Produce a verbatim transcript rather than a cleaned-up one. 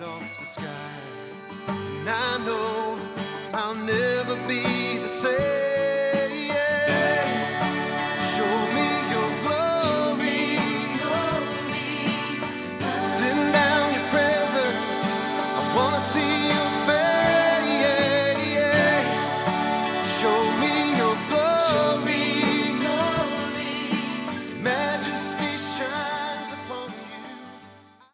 off the sky. And I know I'll never be